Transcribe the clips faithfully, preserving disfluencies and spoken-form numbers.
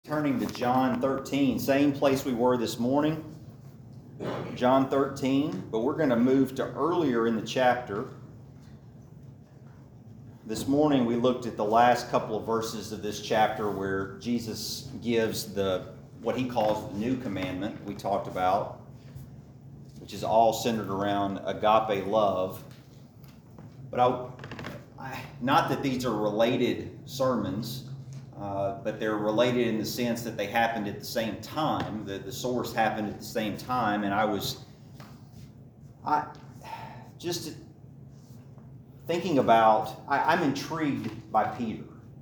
Turning to John thirteen, same place we were this morning, John thirteen, but we're going to move to earlier in the chapter. This morning we looked at the last couple of verses of this chapter where Jesus gives the what he calls the new commandment we talked about, which is all centered around agape love. But I, I, not that these are related sermons, Uh, but they're related in the sense that they happened at the same time. The, the source happened at the same time, and I was I just thinking about, I, I'm intrigued by Peter.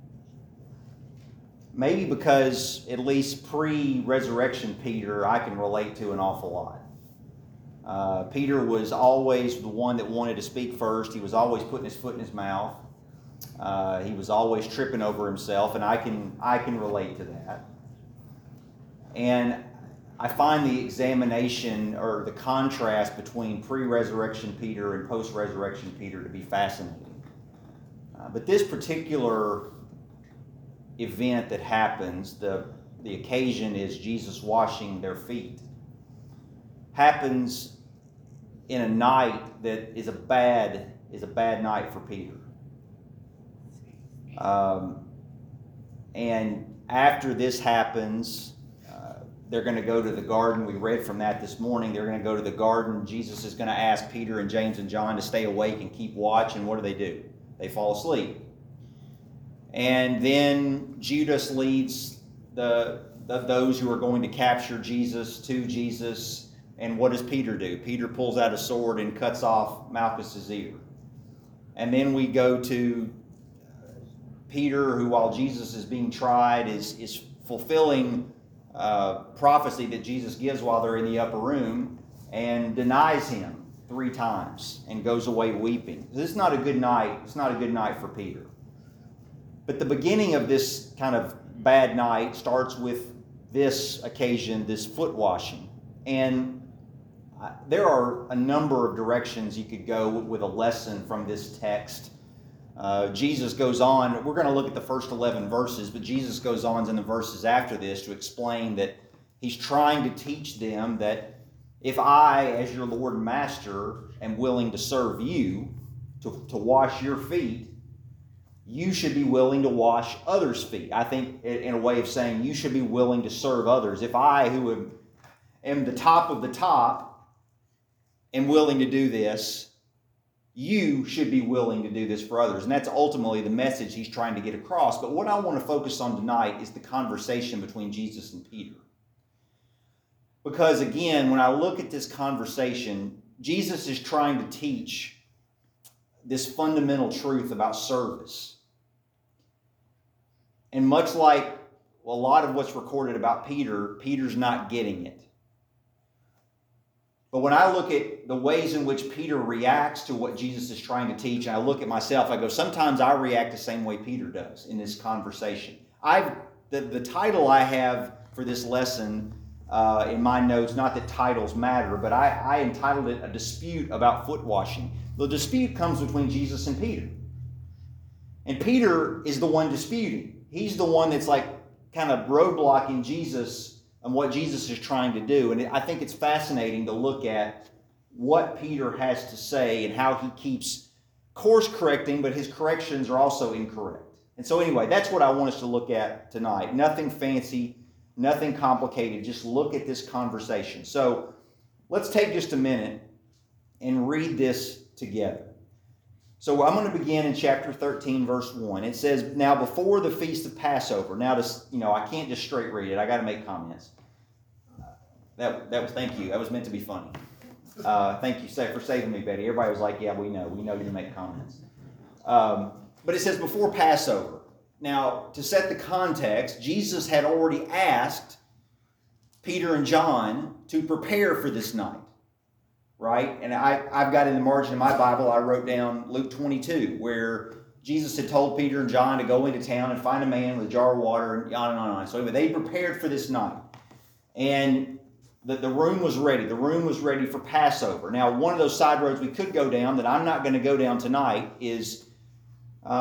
Maybe because at least pre-resurrection Peter, I can relate to an awful lot. Uh, Peter was always the one that wanted to speak first. He was always putting his foot in his mouth. Uh, he was always tripping over himself, and I can I can relate to that. And I find the examination or the contrast between pre-resurrection Peter and post-resurrection Peter to be fascinating. Uh, but this particular event that happens, the the occasion is Jesus washing their feet, happens in a night that is a bad is a bad night for Peter. Um, and after this happens, uh, they're going to go to the garden. We read from that this morning. They're going to go to the garden. Jesus is going to ask Peter and James and John to stay awake and keep watch. And what do they do? They fall asleep. And then Judas leads the, the those who are going to capture Jesus to Jesus. And what does Peter do? Peter pulls out a sword and cuts off Malchus's ear. And then we go to Peter, who while Jesus is being tried, is, is fulfilling uh, prophecy that Jesus gives while they're in the upper room, and denies him three times and goes away weeping. This is not a good night. It's not a good night for Peter. But the beginning of this kind of bad night starts with this occasion, this foot washing. And uh, there are a number of directions you could go with a lesson from this text. Uh, Jesus goes on, we're going to look at the first eleven verses, but Jesus goes on in the verses after this to explain that he's trying to teach them that if I, as your Lord and Master, am willing to serve you, to, to wash your feet, you should be willing to wash others' feet. I think in a way of saying you should be willing to serve others. If I, who am, am the top of the top, am willing to do this, you should be willing to do this for others. And that's ultimately the message he's trying to get across. But what I want to focus on tonight is the conversation between Jesus and Peter. Because again, when I look at this conversation, Jesus is trying to teach this fundamental truth about service. And much like a lot of what's recorded about Peter, Peter's not getting it. But when I look at the ways in which Peter reacts to what Jesus is trying to teach, and I look at myself, I go, sometimes I react the same way Peter does in this conversation. I've the, the title I have for this lesson uh, in my notes, not that titles matter, but I, I entitled it A Dispute About Foot Washing. The dispute comes between Jesus and Peter. And Peter is the one disputing. He's the one that's like kind of roadblocking Jesus and what Jesus is trying to do. And I think it's fascinating to look at what Peter has to say and how he keeps course correcting, but his corrections are also incorrect. And so anyway, that's what I want us to look at tonight. Nothing fancy, nothing complicated. Just look at this conversation. So let's take just a minute and read this together. So I'm going to begin in chapter thirteen, verse one. It says, now before the feast of Passover. Now, to, you know, I can't just straight read it. I got to make comments. That that was, thank you. That was meant to be funny. Uh, thank you for saving me, Betty. Everybody was like, yeah, we know. We know you make comments. Um, but it says before Passover. Now, to set the context, Jesus had already asked Peter and John to prepare for this night. Right? And I, I've got in the margin of my Bible, I wrote down Luke twenty-two, where Jesus had told Peter and John to go into town and find a man with a jar of water, and on and on and on. So anyway, they prepared for this night. And the, the room was ready. The room was ready for Passover. Now, one of those side roads we could go down that I'm not going to go down tonight is uh,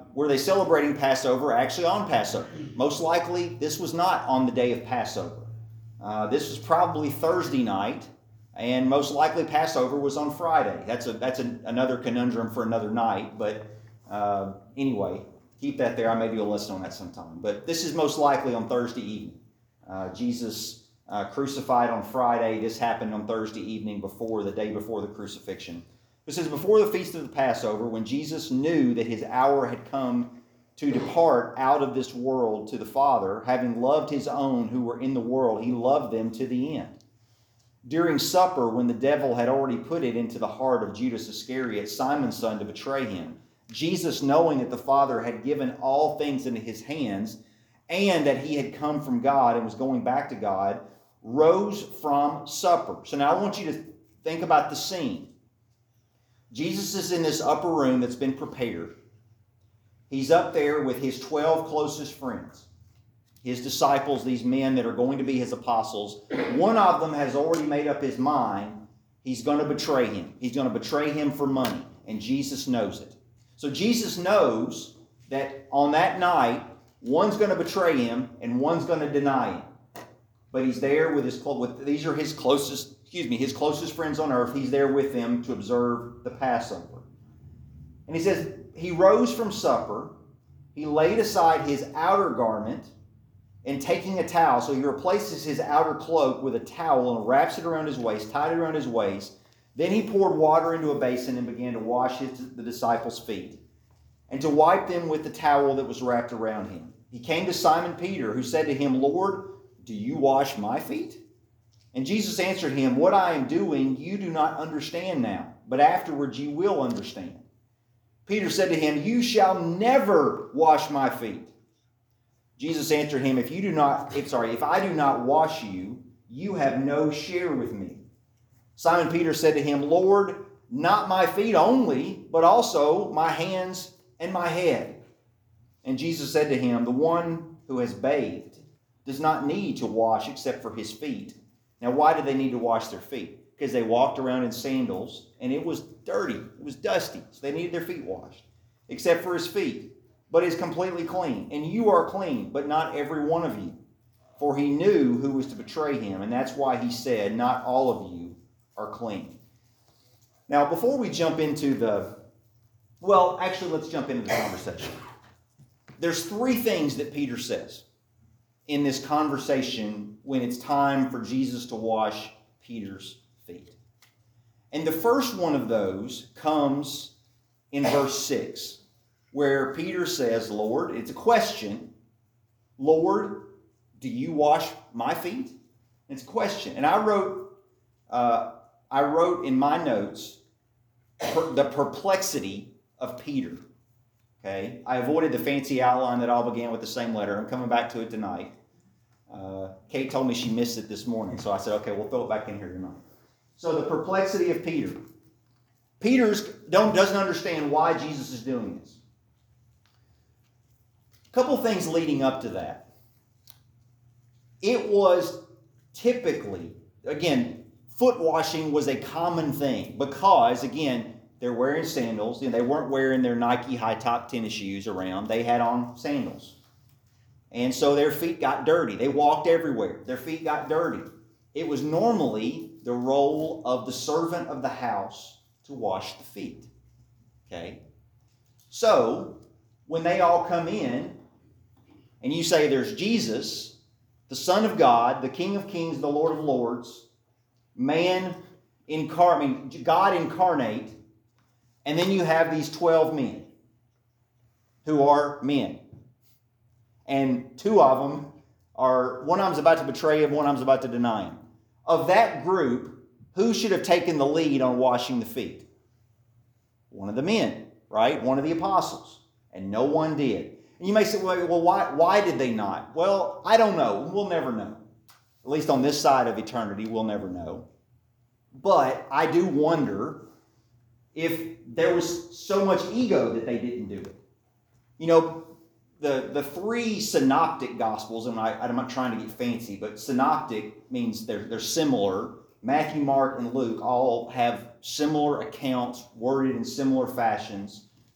were they celebrating Passover actually on Passover? Most likely, this was not on the day of Passover. Uh, this was probably Thursday night, and most likely Passover was on Friday. That's a that's a, another conundrum for another night, but uh, anyway, keep that there. I may do a lesson on that sometime. But this is most likely on Thursday evening. Uh, Jesus uh, crucified on Friday. This happened on Thursday evening before the day before the crucifixion. It says, before the feast of the Passover, when Jesus knew that his hour had come to depart out of this world to the Father, having loved his own who were in the world, he loved them to the end. During supper, when the devil had already put it into the heart of Judas Iscariot, Simon's son, to betray him, Jesus, knowing that the Father had given all things into his hands, and that he had come from God and was going back to God, rose from supper. So now I want you to think about the scene. Jesus is in this upper room that's been prepared. He's up there with his twelve closest friends, his disciples, these men that are going to be his apostles. One of them has already made up his mind he's going to betray him. He's going to betray him for money, and Jesus knows it. So Jesus knows that on that night, one's going to betray him and one's going to deny him. But he's there with his with these are his closest, excuse me, his closest friends on earth. He's there with them to observe the Passover. And he says, he rose from supper, he laid aside his outer garment, and taking a towel, so he replaces his outer cloak with a towel and wraps it around his waist, tied it around his waist. Then he poured water into a basin and began to wash his, the disciples' feet, and to wipe them with the towel that was wrapped around him. He came to Simon Peter, who said to him, Lord, do you wash my feet? And Jesus answered him, what I am doing you do not understand now, but afterwards you will understand. Peter said to him, you shall never wash my feet. Jesus answered him, if you do not, if sorry, if I do not wash you, you have no share with me. Simon Peter said to him, Lord, not my feet only, but also my hands and my head. And Jesus said to him, the one who has bathed does not need to wash except for his feet. Now, why did they need to wash their feet? Because they walked around in sandals, and it was dirty. It was dusty, so they needed their feet washed, except for his feet. But is completely clean. And you are clean, but not every one of you. For he knew who was to betray him, and that's why he said, not all of you are clean. Now, before we jump into the, well, actually, let's jump into the conversation. There's three things that Peter says in this conversation when it's time for Jesus to wash Peter's feet. And the first one of those comes in verse six, where Peter says, Lord, it's a question, Lord, do you wash my feet? It's a question. And I wrote, uh, I wrote in my notes per, the perplexity of Peter. Okay, I avoided the fancy outline that all began with the same letter. I'm coming back to it tonight. Uh, Kate told me she missed it this morning, so I said, okay, we'll throw it back in here tonight. So the perplexity of Peter. Peter's don't doesn't understand why Jesus is doing this. A couple things leading up to that. It was typically, again, foot washing was a common thing because, again, they're wearing sandals. You know, they weren't wearing their Nike high-top tennis shoes around. They had on sandals. And so their feet got dirty. They walked everywhere. Their feet got dirty. It was normally the role of the servant of the house to wash the feet. Okay? So, when they all come in, and you say there's Jesus, the Son of God, the King of Kings, the Lord of Lords, man incarnate, I mean, God incarnate, and then you have these twelve men who are men. And two of them are, one of them's about to betray him, one of them's about to deny him. Of that group, who should have taken the lead on washing the feet? One of the men, right? One of the apostles. And no one did. And you may say, well, why, why did they not? Well, I don't know. We'll never know. At least on this side of eternity, we'll never know. But I do wonder if there was so much ego that they didn't do it. You know, the, the three synoptic gospels, and I, I'm not trying to get fancy, but synoptic means they're, they're similar. Matthew, Mark, and Luke all have similar accounts worded in similar fashions.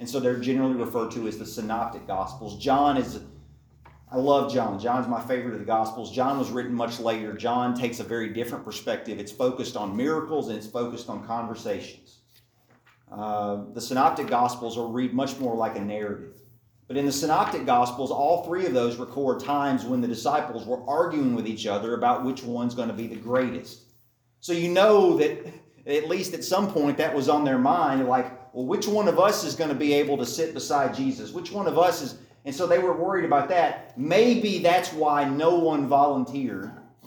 And so they're generally referred to as the Synoptic Gospels. John is, I love John. John's my favorite of the Gospels. John was written much later. John takes a very different perspective. It's focused on miracles and it's focused on conversations. Uh, the Synoptic Gospels are read much more like a narrative. But in the Synoptic Gospels, all three of those record times when the disciples were arguing with each other about which one's going to be the greatest. So you know that at least at some point that was on their mind, like, well, which one of us is going to be able to sit beside Jesus? Which one of us is... And so they were worried about that. Maybe that's why no one volunteered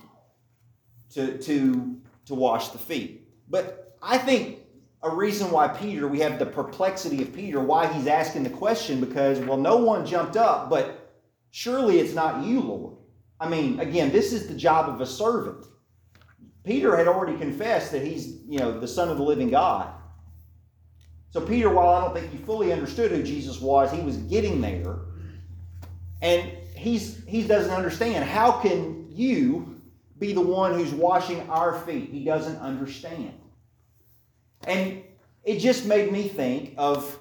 to, to, to wash the feet. But I think a reason why Peter, we have the perplexity of Peter, why he's asking the question, because, well, no one jumped up, but surely it's not you, Lord. I mean, again, this is the job of a servant. Peter had already confessed that he's, you know, the Son of the living God. So Peter, while I don't think he fully understood who Jesus was, he was getting there. And he's he doesn't understand. How can you be the one who's washing our feet? He doesn't understand. And it just made me think of,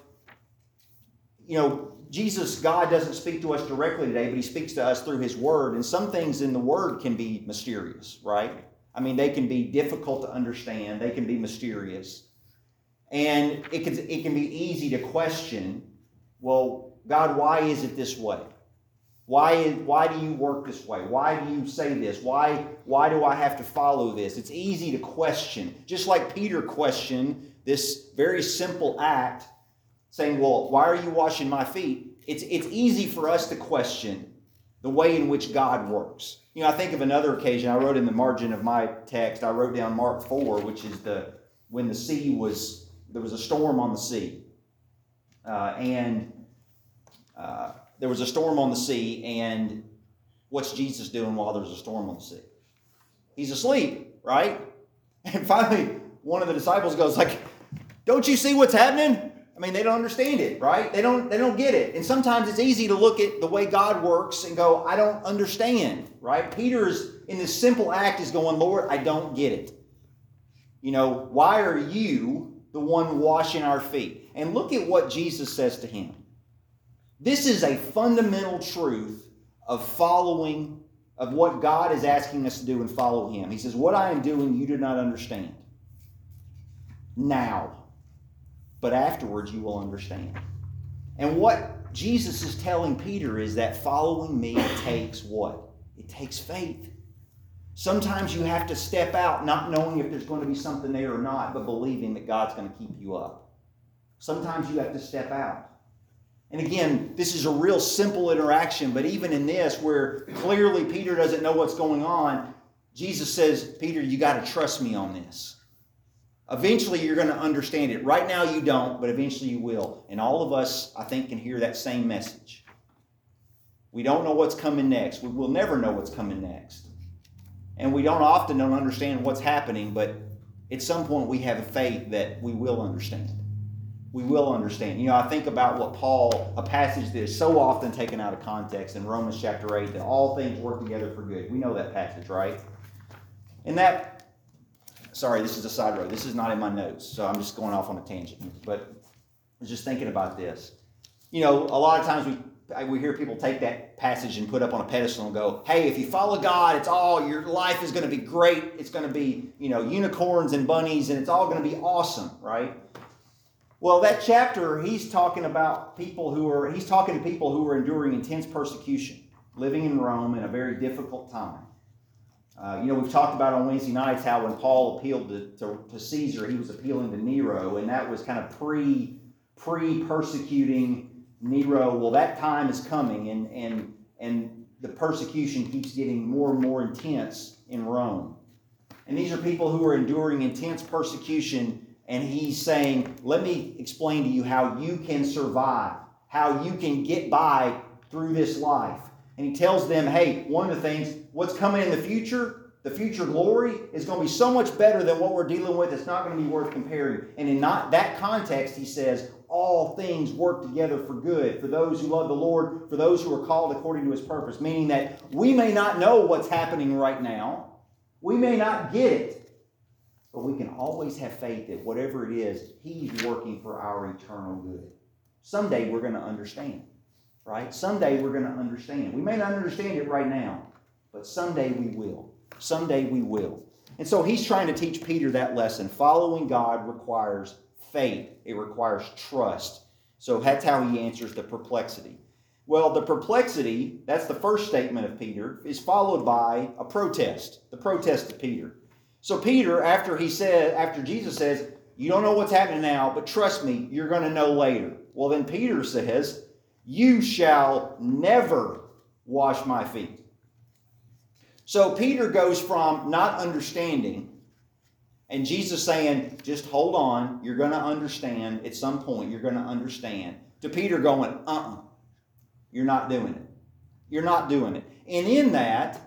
you know, Jesus, God doesn't speak to us directly today, but he speaks to us through his word. And some things in the word can be mysterious, right? I mean, they can be difficult to understand. They can be mysterious. And it can, it can be easy to question, well, God, why is it this way? Why, why do you work this way? Why do you say this? Why, why do I have to follow this? It's easy to question. Just like Peter questioned this very simple act, saying, well, why are you washing my feet? It's, it's easy for us to question the way in which God works. You know, I think of another occasion. I wrote in the margin of my text, I wrote down Mark four, which is the when the sea was, there was a storm on the sea. Uh, and... Uh, There was a storm on the sea, and what's Jesus doing while there's a storm on the sea? He's asleep, right? And finally, one of the disciples goes like, don't you see what's happening? I mean, they don't understand it, right? They don't, they don't get it. And sometimes it's easy to look at the way God works and go, I don't understand, right? Peter's, in this simple act, is going, Lord, I don't get it. You know, why are you the one washing our feet? And look at what Jesus says to him. This is a fundamental truth of following, of what God is asking us to do and follow him. He says, what I am doing, you do not understand now, but afterwards you will understand. And what Jesus is telling Peter is that following me takes what? It takes faith. Sometimes you have to step out not knowing if there's going to be something there or not, but believing that God's going to keep you up. Sometimes you have to step out. And again, this is a real simple interaction, but even in this, where clearly Peter doesn't know what's going on, Jesus says, Peter, you got to trust me on this. Eventually, you're going to understand it. Right now, you don't, but eventually you will. And all of us, I think, can hear that same message. We don't know what's coming next. We will never know what's coming next. And we don't often don't understand what's happening, but at some point, we have a faith that we will understand. We will understand. You know, I think about what Paul, a passage that is so often taken out of context in Romans chapter eight, that all things work together for good. We know that passage, right? And that, sorry, this is a side road. This is not in my notes, so I'm just going off on a tangent. But I was just thinking about this. You know, a lot of times we we hear people take that passage and put up on a pedestal and go, hey, if you follow God, it's all, your life is going to be great. It's going to be, you know, unicorns and bunnies, and it's all going to be awesome, right? Well, that chapter, he's talking about people who are, he's talking to people who are enduring intense persecution, living in Rome in a very difficult time. Uh, you know, we've talked about on Wednesday nights how when Paul appealed to, to, to Caesar, he was appealing to Nero, and that was kind of pre, pre-persecuting Nero. Well, that time is coming, and, and, and the persecution keeps getting more and more intense in Rome. And these are people who are enduring intense persecution. And he's saying, let me explain to you how you can survive, how you can get by through this life. And he tells them, hey, one of the things, what's coming in the future, the future glory, is going to be so much better than what we're dealing with, it's not going to be worth comparing. And in not that context, he says, all things work together for good, for those who love the Lord, for those who are called according to his purpose. Meaning that we may not know what's happening right now. We may not get it. But we can always have faith that whatever it is, he's working for our eternal good. someday we're going to understand, right? Someday we're going to understand. We may not understand it right now, but someday we will. Someday we will. And so he's trying to teach Peter that lesson. Following God requires faith. It requires trust. So that's how he answers the perplexity. Well, the perplexity, that's the first statement of Peter, is followed by a protest. The protest of Peter. So Peter, after he said, after Jesus says, you don't know what's happening now, but trust me, you're going to know later. Well, then Peter says, you shall never wash my feet. So Peter goes from not understanding and Jesus saying, just hold on, you're going to understand at some point, you're going to understand, to Peter going, uh-uh, you're not doing it. You're not doing it. And in that,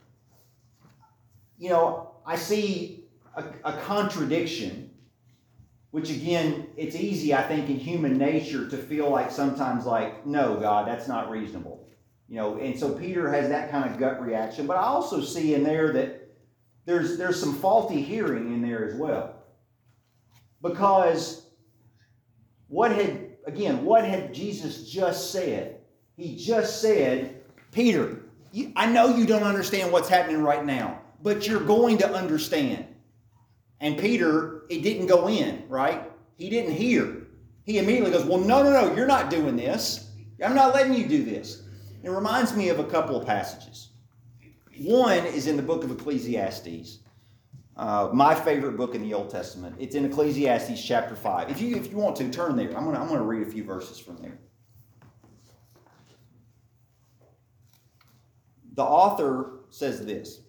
you know, I see a, a contradiction, which again, it's easy, I think, in human nature to feel like sometimes like, no, God, that's not reasonable. You know, and so Peter has that kind of gut reaction. But I also see in there that there's, there's some faulty hearing in there as well. Because what had, again, what had Jesus just said? He just said, Peter, you, I know you don't understand what's happening right now, but you're going to understand. And Peter, it didn't go in, right? He didn't hear. He immediately goes, well, no, no, no, you're not doing this. I'm not letting you do this. It reminds me of a couple of passages. One is in the book of Ecclesiastes, uh, my favorite book in the Old Testament. It's in Ecclesiastes chapter five. If you if you want to, turn there. I'm going to I'm going to read a few verses from there. The author says this.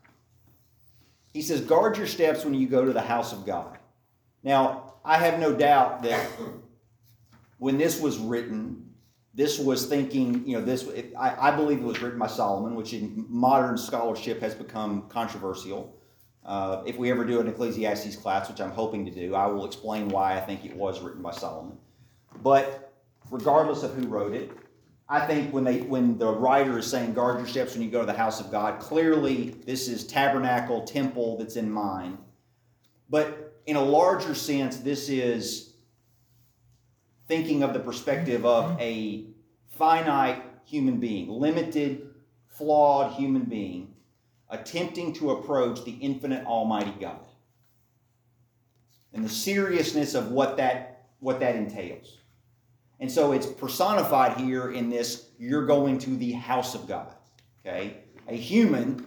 He says, guard your steps when you go to the house of God. Now, I have no doubt that when this was written, this was thinking, you know, this. It, I, I believe it was written by Solomon, which in modern scholarship has become controversial. Uh, if we ever do an Ecclesiastes class, which I'm hoping to do, I will explain why I think it was written by Solomon. But regardless of who wrote it, I think when they when the writer is saying guard your steps when you go to the house of God, clearly this is tabernacle, temple that's in mind. But in a larger sense, this is thinking of the perspective of a finite human being, limited, flawed human being, attempting to approach the infinite almighty God. And the seriousness of what that, what that entails. And so it's personified here in this, you're going to the house of God. Okay? A human,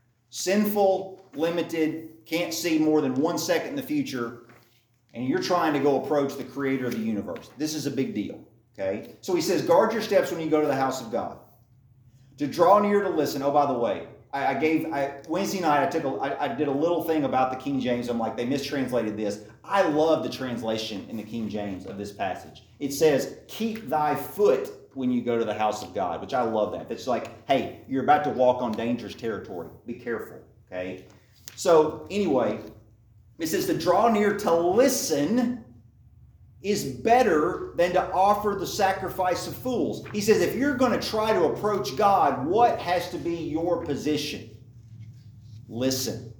sinful, limited, can't see more than one second in the future, and you're trying to go approach the creator of the universe. This is a big deal. Okay? So he says, guard your steps when you go to the house of God. To draw near to listen. Oh, by the way, I, I gave, I, Wednesday night I took a, I, I did a little thing about the King James. I'm like, they mistranslated this. I love the translation in the King James of this passage. It says, keep thy foot when you go to the house of God, which I love that. It's like, hey, you're about to walk on dangerous territory. Be careful, okay? So anyway, it says to draw near to listen is better than to offer the sacrifice of fools. He says if you're going to try to approach God, what has to be your position? Listen.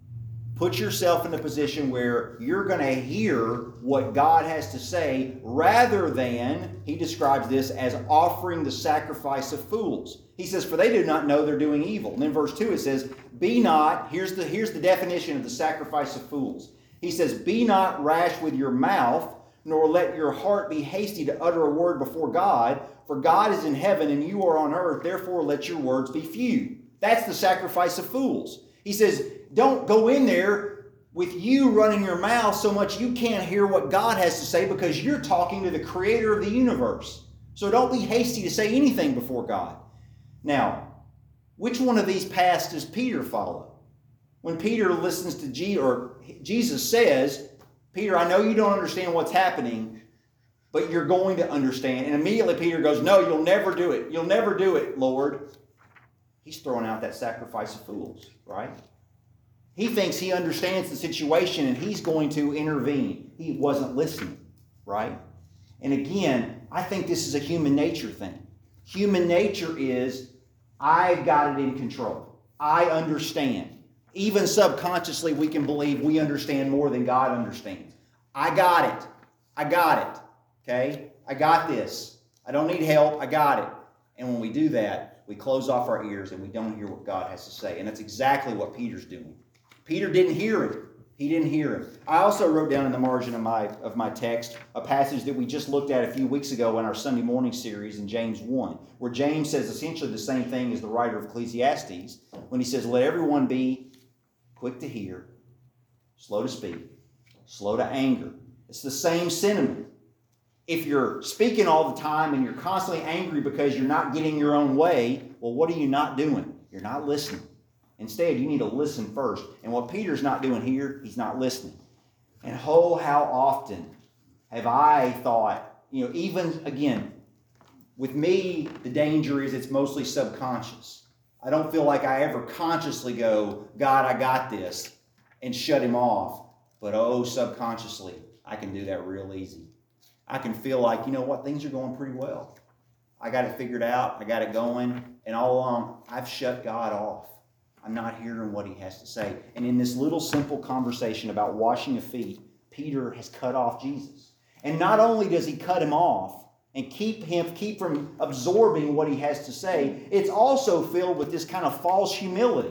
Put yourself in a position where you're going to hear what God has to say rather than, he describes this as offering the sacrifice of fools. He says, for they do not know they're doing evil. And then verse two it says, be not, here's the, here's the definition of the sacrifice of fools. He says, be not rash with your mouth, nor let your heart be hasty to utter a word before God, for God is in heaven and you are on earth, therefore let your words be few. That's the sacrifice of fools. He says, don't go in there with you running your mouth so much you can't hear what God has to say because you're talking to the creator of the universe. So don't be hasty to say anything before God. Now, which one of these paths does Peter follow? When Peter listens to Jesus, or Jesus says, Peter, I know you don't understand what's happening, but you're going to understand. And immediately Peter goes, no, you'll never do it. You'll never do it, Lord. He's throwing out that sacrifice of fools, right? He thinks he understands the situation and he's going to intervene. He wasn't listening, right? And again, I think this is a human nature thing. Human nature is, I've got it in control. I understand. Even subconsciously, we can believe we understand more than God understands. I got it. I got it. Okay? I got this. I don't need help. I got it. And when we do that, we close off our ears and we don't hear what God has to say. And that's exactly what Peter's doing. Peter didn't hear him. He didn't hear him. I also wrote down in the margin of my of my text a passage that we just looked at a few weeks ago in our Sunday morning series in James one, where James says essentially the same thing as the writer of Ecclesiastes when he says, let everyone be quick to hear, slow to speak, slow to anger. It's the same sentiment. If you're speaking all the time and you're constantly angry because you're not getting your own way, well, what are you not doing? You're not listening. Instead, you need to listen first. And what Peter's not doing here, he's not listening. And oh, how often have I thought, you know, even, again, with me, the danger is it's mostly subconscious. I don't feel like I ever consciously go, God, I got this, and shut him off. But oh, subconsciously, I can do that real easy. I can feel like, you know what, things are going pretty well. I got it figured out. I got it going. And all along, I've shut God off. I'm not hearing what he has to say. And in this little simple conversation about washing of feet, Peter has cut off Jesus. And not only does he cut him off and keep him keep from absorbing what he has to say, it's also filled with this kind of false humility.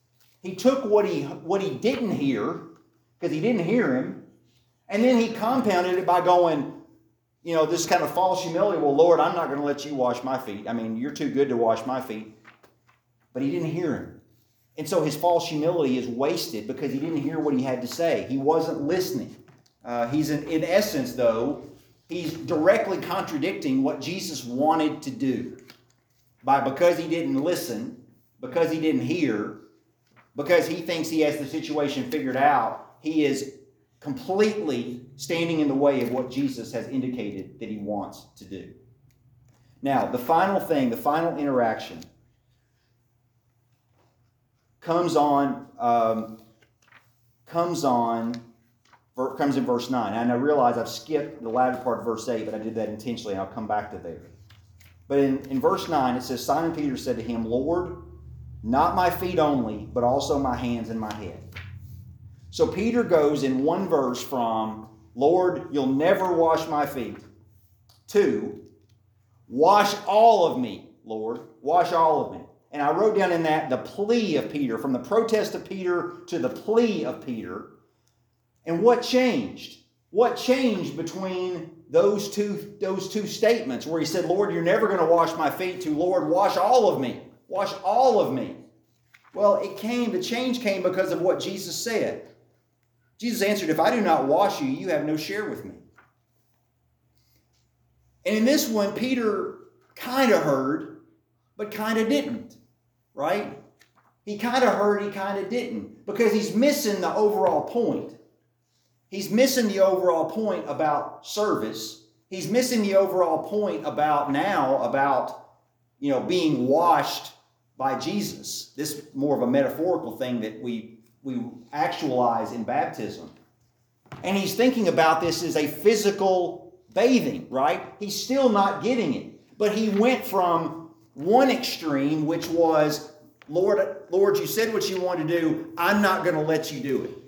He took what he what he didn't hear, because he didn't hear him, and then he compounded it by going, you know, this kind of false humility. Well, Lord, I'm not going to let you wash my feet. I mean, you're too good to wash my feet. But he didn't hear him. And so his false humility is wasted because he didn't hear what he had to say. He wasn't listening. Uh, he's in, in essence, though, he's directly contradicting what Jesus wanted to do. By because he didn't listen, because he didn't hear, because he thinks he has the situation figured out, he is completely standing in the way of what Jesus has indicated that he wants to do. Now, the final thing, the final interaction comes on, um, comes on, comes in verse nine. And I realize I've skipped the latter part of verse eight, but I did that intentionally, and I'll come back to there. But in, in verse nine, it says, Simon Peter said to him, Lord, not my feet only, but also my hands and my head. So Peter goes in one verse from, Lord, you'll never wash my feet, to, wash all of me, Lord, wash all of me. And I wrote down in that the plea of Peter, from the protest of Peter to the plea of Peter. And what changed? What changed between those two, those two statements where he said, Lord, you're never going to wash my feet, to, Lord, wash all of me. Wash all of me. Well, it came, the change came because of what Jesus said. Jesus answered, if I do not wash you, you have no share with me. And in this one, Peter kind of heard, but kind of didn't. Right? He kind of heard, he kind of didn't. Because he's missing the overall point. He's missing the overall point about service. He's missing the overall point about now, about, you know, being washed by Jesus. This is more of a metaphorical thing that we, we actualize in baptism. And he's thinking about this as a physical bathing, right? He's still not getting it. But he went from one extreme, which was, Lord, Lord, you said what you wanted to do. I'm not going to let you do it.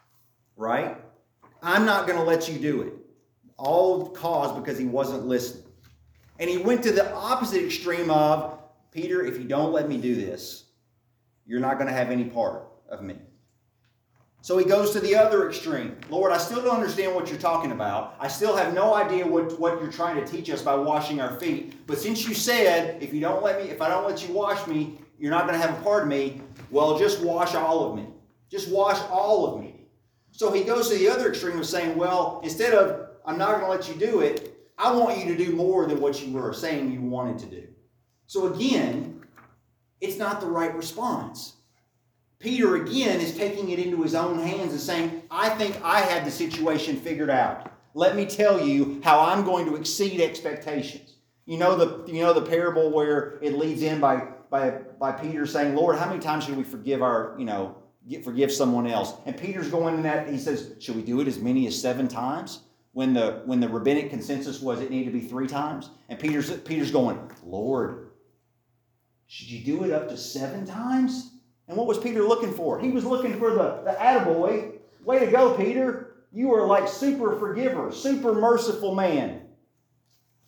Right? I'm not going to let you do it. All caused because he wasn't listening. And he went to the opposite extreme of, Peter, if you don't let me do this, you're not going to have any part of me. So he goes to the other extreme. Lord, I still don't understand what you're talking about. I still have no idea what, what you're trying to teach us by washing our feet. But since you said, if you don't let me, if I don't let you wash me, you're not going to have a part of me, well, just wash all of me. Just wash all of me. So he goes to the other extreme of saying, well, instead of, I'm not going to let you do it, I want you to do more than what you were saying you wanted to do. So again, it's not the right response. Peter, again, is taking it into his own hands and saying, I think I have the situation figured out. Let me tell you how I'm going to exceed expectations. You know the, you know the parable where it leads in by, by, by Peter saying, Lord, how many times should we forgive our, you know, get, forgive someone else? And Peter's going in that, he says, should we do it as many as seven times? When the, when the rabbinic consensus was it needed to be three times? And Peter's, Peter's going, Lord, should you do it up to seven times? And what was Peter looking for? He was looking for the, the attaboy. Way to go, Peter. You are like super forgiver, super merciful man.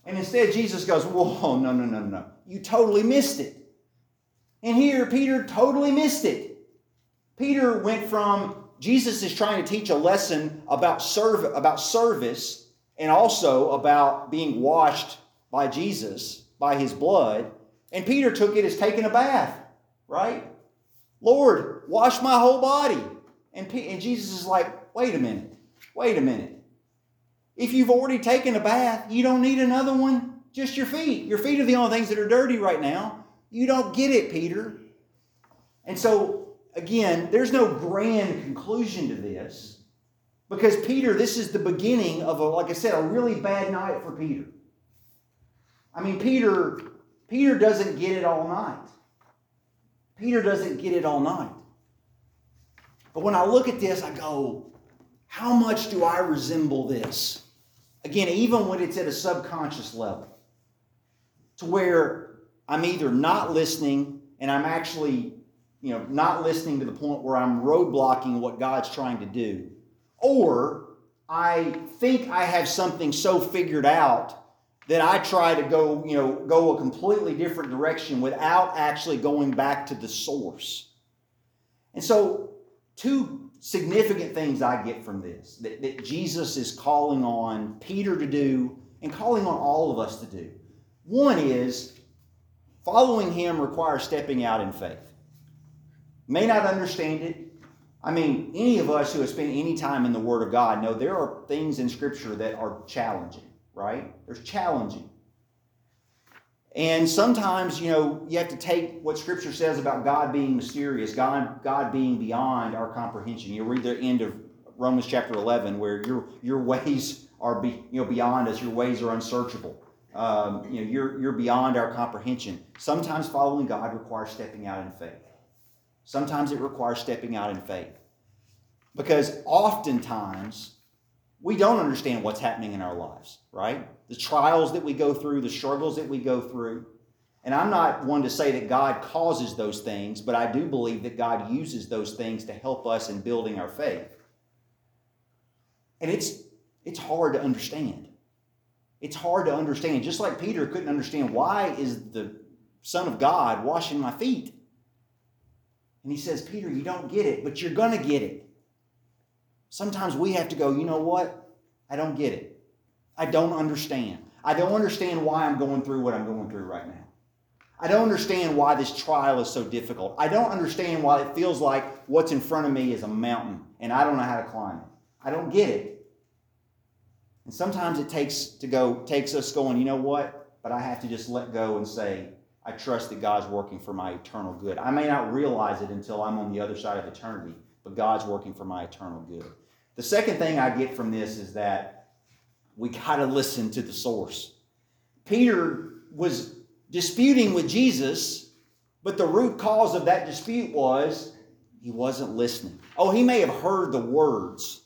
And instead, Jesus goes, whoa, no, no, no, no. You totally missed it. And here, Peter totally missed it. Peter went from, Jesus is trying to teach a lesson about, serve, about service and also about being washed by Jesus, by his blood. And Peter took it as taking a bath, right? Lord, wash my whole body. And, P- and Jesus is like, wait a minute, wait a minute. If you've already taken a bath, you don't need another one. Just your feet. Your feet are the only things that are dirty right now. You don't get it, Peter. And so, again, there's no grand conclusion to this. Because Peter, this is the beginning of, a, like I said, a really bad night for Peter. I mean, Peter, Peter doesn't get it all night. Peter doesn't get it all night. But when I look at this, I go, how much do I resemble this? Again, even when it's at a subconscious level, to where I'm either not listening and I'm actually, you know, not listening to the point where I'm roadblocking what God's trying to do, or I think I have something so figured out that I try to go, you know, go a completely different direction without actually going back to the source. And so, two significant things I get from this, that, that Jesus is calling on Peter to do and calling on all of us to do. One is, following him requires stepping out in faith. May not understand it. I mean, any of us who have spent any time in the Word of God know there are things in Scripture that are challenging, right? There's challenging. And sometimes, you know, you have to take what Scripture says about God being mysterious, God, God being beyond our comprehension. You read the end of Romans chapter eleven, where your your ways are be, you know beyond us. Your ways are unsearchable. Um, you know, you're you're beyond our comprehension. Sometimes following God requires stepping out in faith. Sometimes it requires stepping out in faith, because oftentimes we don't understand what's happening in our lives, right? The trials that we go through, the struggles that we go through. And I'm not one to say that God causes those things, but I do believe that God uses those things to help us in building our faith. And it's it's hard to understand. It's hard to understand. Just like Peter couldn't understand, why is the Son of God washing my feet? And he says, Peter, you don't get it, but you're going to get it. Sometimes we have to go, you know what? I don't get it. I don't understand. I don't understand why I'm going through what I'm going through right now. I don't understand why this trial is so difficult. I don't understand why it feels like what's in front of me is a mountain and I don't know how to climb it. I don't get it. And sometimes it takes to go takes us going, you know what? But I have to just let go and say, I trust that God's working for my eternal good. I may not realize it until I'm on the other side of eternity, but God's working for my eternal good. The second thing I get from this is that we got to listen to the source. Peter was disputing with Jesus, but the root cause of that dispute was he wasn't listening. Oh, he may have heard the words,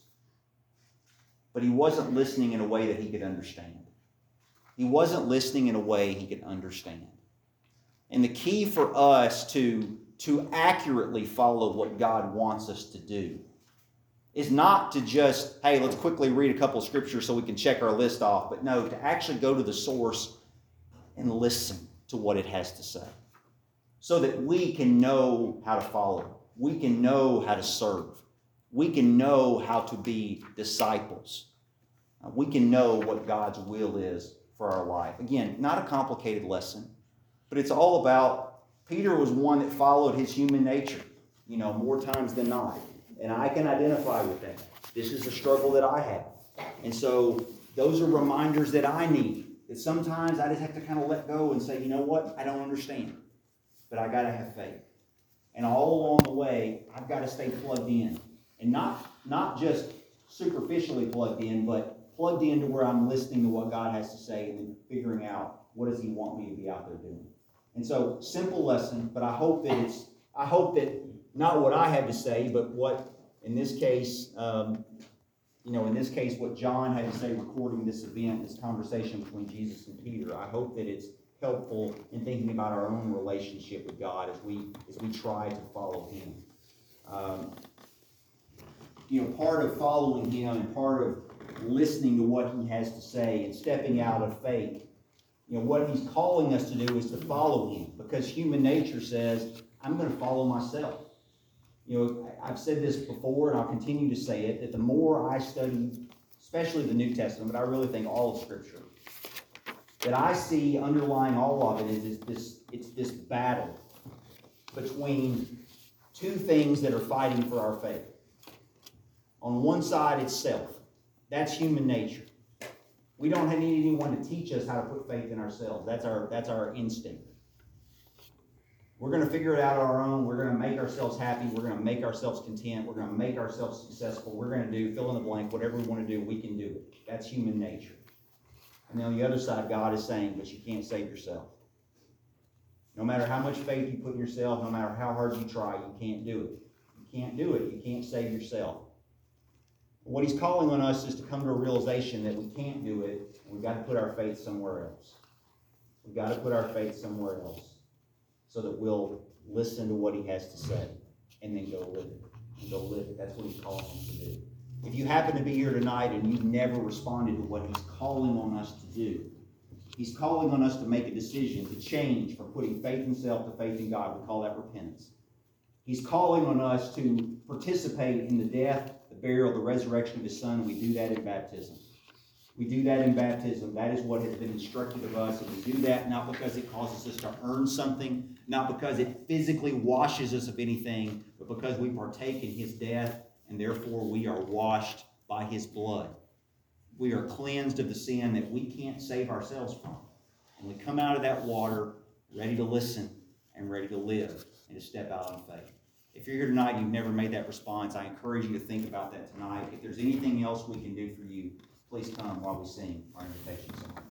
but he wasn't listening in a way that he could understand. He wasn't listening in a way he could understand. And the key for us to, to accurately follow what God wants us to do is not to just, hey, let's quickly read a couple of scriptures so we can check our list off, but no, to actually go to the source and listen to what it has to say so that we can know how to follow. We can know how to serve. We can know how to be disciples. We can know what God's will is for our life. Again, not a complicated lesson, but it's all about, Peter was one that followed his human nature, you know, more times than not. And I can identify with that. This is a struggle that I have. And so those are reminders that I need. That sometimes I just have to kind of let go and say, you know what? I don't understand. But I got to have faith. And all along the way, I've got to stay plugged in. And not, not just superficially plugged in, but plugged in to where I'm listening to what God has to say and then figuring out what does he want me to be out there doing. And so, simple lesson, but I hope that it's, I hope that not what I had to say, but what, in this case, um, you know, in this case, what John had to say recording this event, this conversation between Jesus and Peter. I hope that it's helpful in thinking about our own relationship with God as we as we try to follow him. Um, you know, part of following him and part of listening to what he has to say and stepping out of faith You know, what he's calling us to do is to follow him, because human nature says, I'm going to follow myself. You know, I've said this before, and I'll continue to say it, that the more I study, especially the New Testament, but I really think all of Scripture, that I see underlying all of it is, is this, it's this battle between two things that are fighting for our faith. On one side, it's self. That's human nature. We don't need anyone to teach us how to put faith in ourselves. That's our, that's our instinct. We're going to figure it out on our own. We're going to make ourselves happy. We're going to make ourselves content. We're going to make ourselves successful. We're going to do, fill in the blank, whatever we want to do, we can do it. That's human nature. And then on the other side, God is saying, but you can't save yourself. No matter how much faith you put in yourself, no matter how hard you try, you can't do it. You can't do it. You can't save yourself. What he's calling on us is to come to a realization that we can't do it. We've got to put our faith somewhere else. We've got to put our faith somewhere else so that we'll listen to what he has to say and then go live it. And go live it. That's what he's calling us to do. If you happen to be here tonight and you've never responded to what he's calling on us to do, he's calling on us to make a decision to change from putting faith in self to faith in God. We call that repentance. He's calling on us to participate in the death, the burial, the resurrection of his Son, and we do that in baptism. We do that in baptism. That is what has been instructed of us, and we do that not because it causes us to earn something, not because it physically washes us of anything, but because we partake in his death, and therefore we are washed by his blood. We are cleansed of the sin that we can't save ourselves from. And we come out of that water ready to listen and ready to live and to step out on faith. If you're here tonight and you've never made that response, I encourage you to think about that tonight. If there's anything else we can do for you, please come while we sing our invitation song.